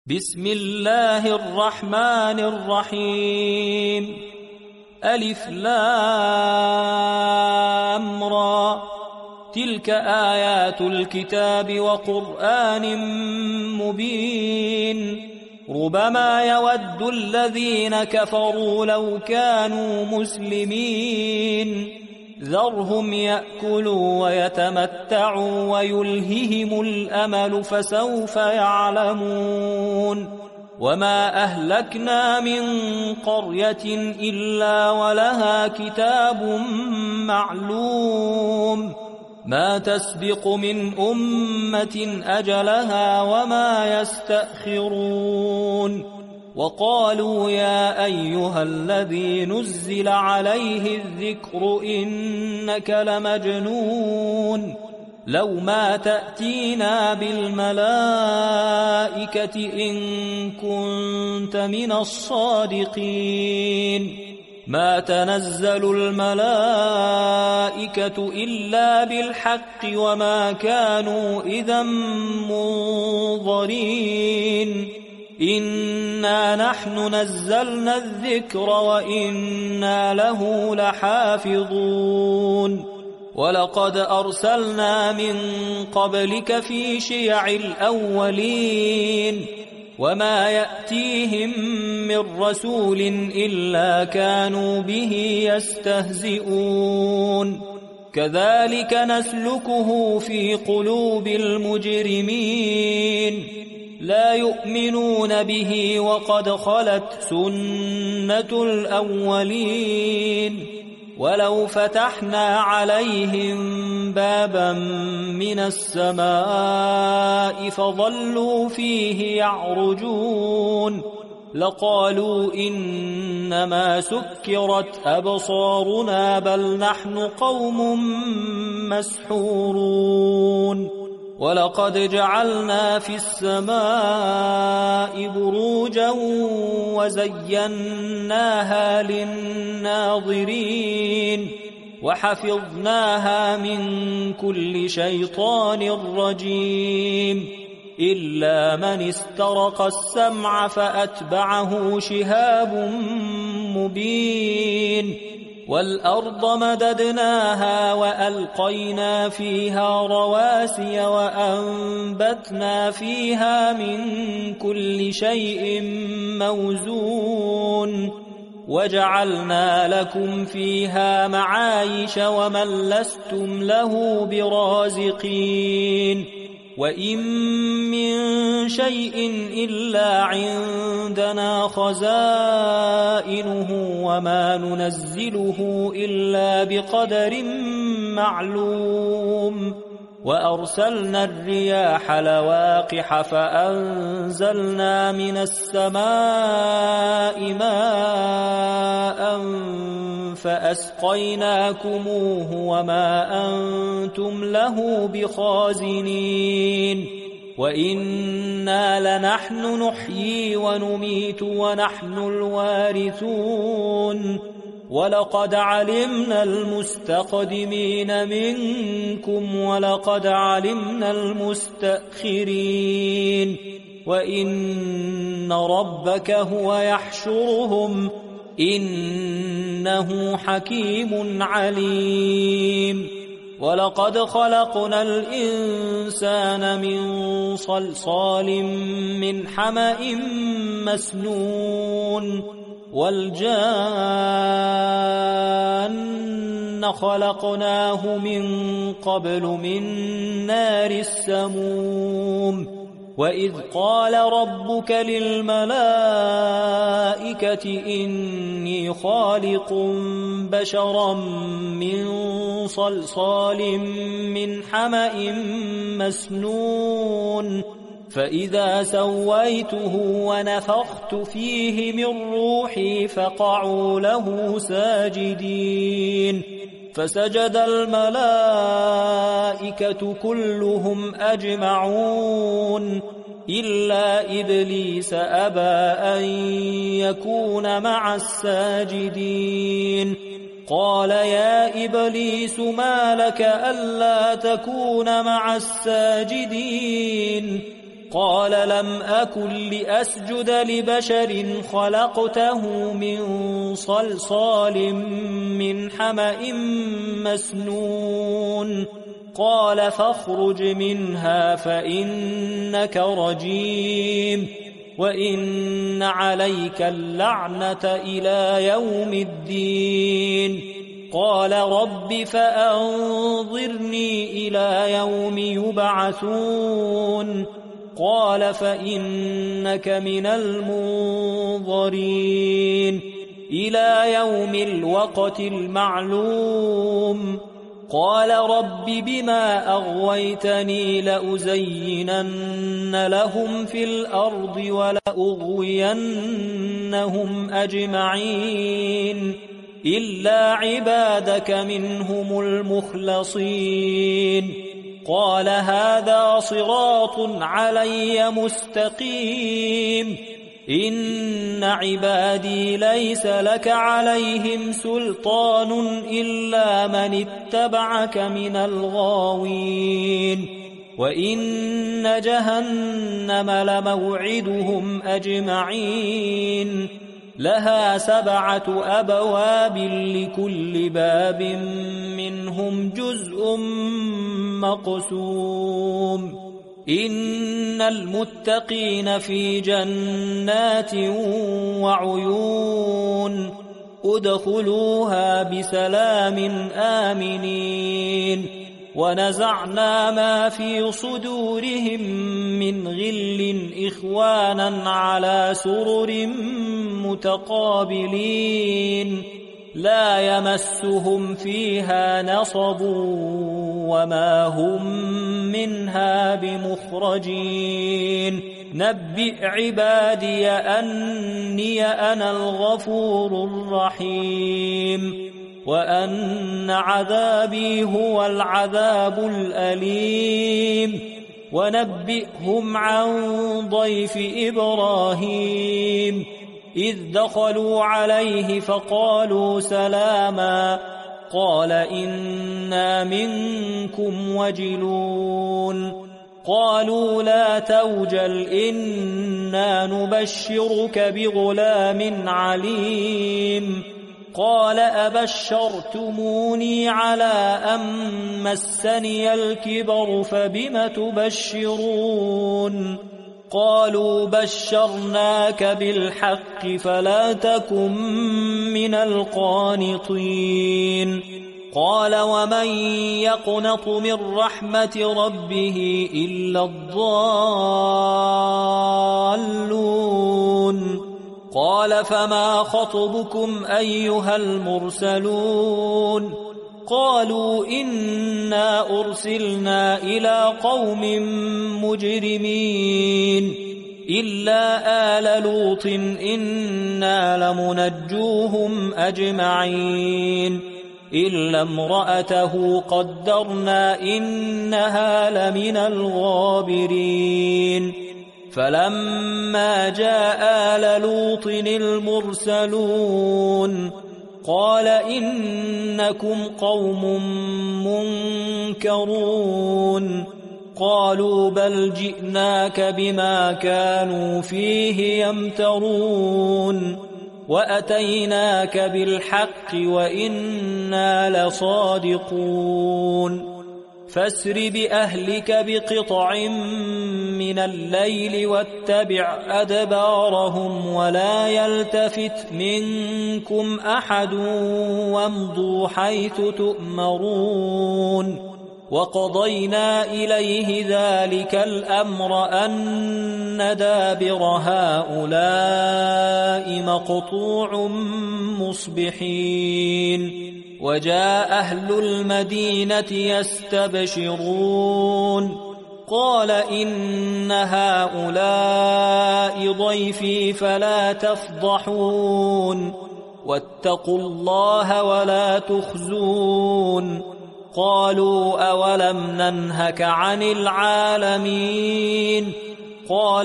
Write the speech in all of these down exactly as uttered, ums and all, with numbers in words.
بسم الله الرحمن الرحيم ألف لام را تلك آيات الكتاب وقرآن مبين ربما يود الذين كفروا لو كانوا مسلمين ذرهم يأكلوا ويتمتعوا ويلههم الأمل فسوف يعلمون وما أهلكنا من قرية إلا ولها كتاب معلوم ما تسبق من أمة أجلها وما يستأخرون وقالوا يا أيها الذي نزل عليه الذكر إنك لمجنون لو ما تأتينا بالملائكة إن كنت من الصادقين ما تنزل الملائكة إلا بالحق وما كانوا إذا منظرين إنا نحن نزلنا الذكر وإنا له لحافظون ولقد أرسلنا من قبلك في شيع الأولين وما يأتيهم من رسول إلا كانوا به يستهزئون كذلك نسلكه في قلوب المجرمين لا يؤمنون به وقد خلت سنة الأولين ولو فتحنا عليهم بابا من السماء فظلوا فيه يعرجون لقالوا إنما سكرت أبصارنا بل نحن قوم مسحورون ولقد جعلنا في السماء بروجا وزيناها للناظرين وحفظناها من كل شيطان رجيم إلا من استرق السمع فأتبعه شهاب مبين والأرض مددناها وألقينا فيها رواسي وأنبتنا فيها من كل شيء موزون وجعلنا لكم فيها معايش ومن لستم له برازقين وإن من شيء إلا عندنا خزائنه وما ننزله إلا بقدر معلوم وأرسلنا الرياح لواقح فأنزلنا من السماء ماء فأسقيناكموه وما أنتم له بخازنين وإنا لنحن نحيي ونميت ونحن الوارثون ولقد علمنا المستقدمين منكم ولقد علمنا المستأخرين وإن ربك هو يحشرهم إنه حكيم عليم ولقد خلقنا الإنسان من صلصال من حمأ مسنون والجان خلقناه من قبل من نار السموم وإذ قال ربك للملائكة إني خالق بشرا من صلصال من حمأ مسنون فإذا سويته ونفخت فيه من روحي فقعوا له ساجدين فسجد الملائكة كلهم أجمعون إلا إبليس أبى أن يكون مع الساجدين قال يا إبليس ما لك ألا تكون مع الساجدين قال لم أكن لأسجد لبشر خلقته من صلصال من حمأ مسنون قال فاخرج منها فإنك رجيم وإن عليك اللعنة إلى يوم الدين قال رب فأنظرني إلى يوم يبعثون قال فإنك من المنظرين إلى يوم الوقت المعلوم قال رب بما أغويتني لأزينن لهم في الأرض ولأغوينهم أجمعين إلا عبادك منهم المخلصين قال هذا صراط علي مستقيم إن عبادي ليس لك عليهم سلطان إلا من اتبعك من الغاوين وإن جهنم لموعدهم أجمعين لها سبعة أبواب لكل باب منهم جزء مقسوم إن المتقين في جنات وعيون ادخلوها بسلام آمنين ونزعنا ما في صدورهم من غل إخوانا على سرر متقابلين لا يمسهم فيها نصب وما هم منها بمخرجين نبئ عبادي أني أنا الغفور الرحيم وأن عذابي هو العذاب الأليم ونبئهم عن ضيف إبراهيم إذ دخلوا عليه فقالوا سلاما قال إنا منكم وجلون قالوا لا توجل إنا نبشرك بغلام عليم قال أبشرتموني على أن مسني الكبر فبم تبشرون قالوا بشرناك بالحق فلا تكن من القانطين قال ومن يقنط من رحمة ربه إلا الضالون قال فما خطبكم أيها المرسلون قالوا إنا أرسلنا إلى قوم مجرمين إلا آل لوط إنا لمنجوهم أجمعين إلا امرأته قدرنا إنها لمن الغابرين فلما جاء آل لوط المرسلون قال إنكم قوم منكرون قالوا بل جئناك بما كانوا فيه يمترون وأتيناك بالحق وإنا لصادقون فاسر بأهلك بقطع من الليل واتبع أدبارهم ولا يلتفت منكم أحد وامضوا حيث تؤمرون وقضينا إليه ذلك الأمر أن دابر هؤلاء مقطوع مصبحين وجاء أهل المدينة يستبشرون قال إن هؤلاء ضيفي فلا تفضحون واتقوا الله ولا تخزون قالوا أولم ننهك عن العالمين قال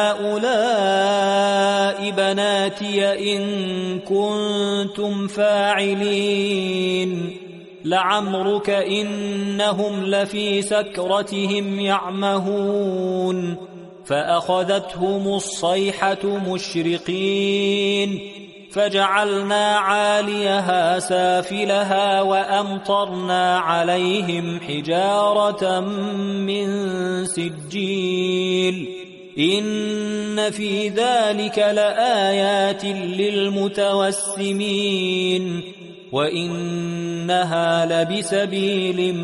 هؤلاء بناتي إن كنتم فاعلين لعمرك إنهم لفي سكرتهم يعمهون فأخذتهم الصيحة مشرقين فجعلنا عاليها سافلها وأمطرنا عليهم حجارة من سجيل إن في ذلك لآيات للمتوسمين وإنها لبسبيل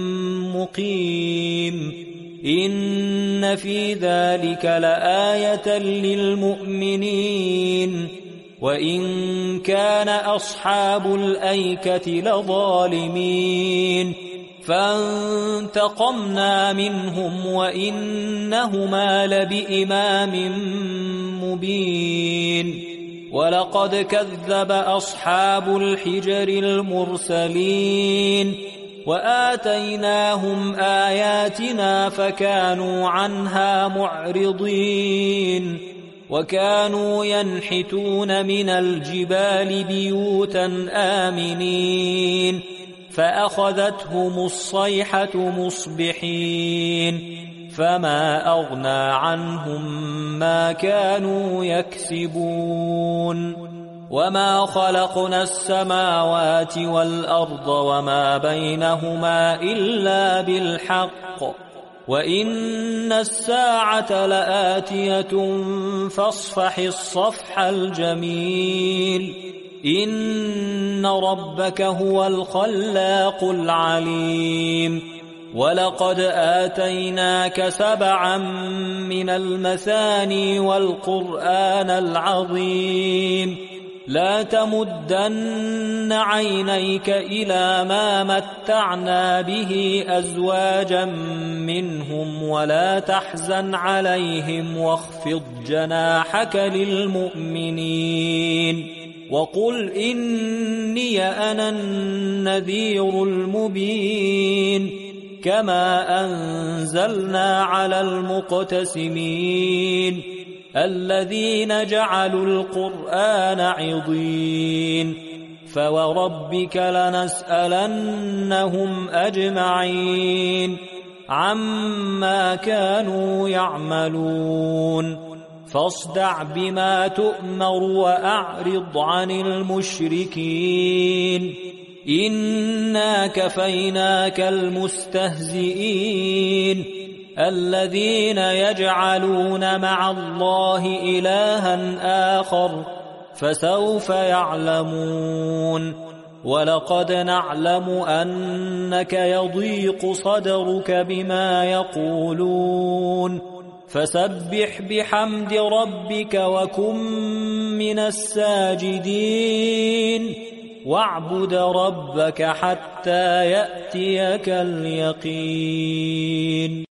مقيم إن في ذلك لآية للمؤمنين وإن كان أصحاب الأيكة لظالمين فانتقمنا منهم وإنهما لبإمام مبين ولقد كذب أصحاب الحجر المرسلين وآتيناهم آياتنا فكانوا عنها معرضين وكانوا ينحتون من الجبال بيوتا آمنين فأخذتهم الصيحة مصبحين فما أغنى عنهم ما كانوا يكسبون وما خلقنا السماوات والأرض وما بينهما إلا بالحق وإن الساعة لآتية فاصفح الصفح الجميل إن ربك هو الخلاق العليم ولقد آتيناك سبعا من المثاني والقرآن العظيم لا تمدن عينيك إلى ما متعنا به أزواجا منهم ولا تحزن عليهم واخفض جناحك للمؤمنين وقل إني أنا النذير المبين كما أنزلنا على المقتسمين الذين جعلوا القرآن عضين فوربك لنسألنهم أجمعين عما كانوا يعملون فاصدع بما تؤمر وأعرض عن المشركين إنا كفيناك المستهزئين الذين يجعلون مع الله إلها آخر فسوف يعلمون ولقد نعلم أنك يضيق صدرك بما يقولون فسبح بحمد ربك وكن من الساجدين واعبد ربك حتى يأتيك اليقين.